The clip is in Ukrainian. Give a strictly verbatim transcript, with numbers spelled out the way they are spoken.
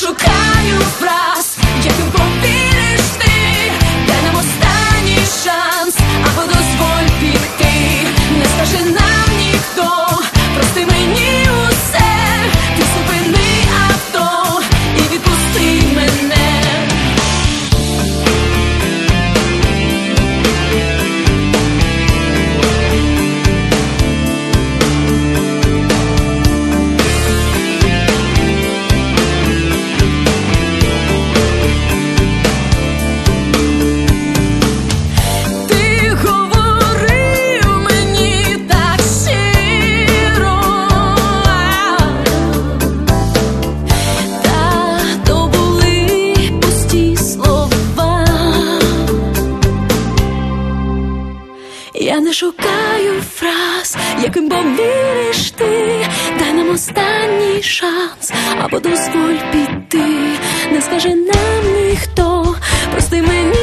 шукаю фраз, яким повіриш ти. Дай нам останній шанс, або дозволь піти. Не скаже нам ніхто, прости мені усе. Ти зупини авто і відпусти мене. Я не шукаю фраз, яким повіриш ти. Дай нам останній шанс, або дозволь піти. Не скаже нам ніхто, прости мені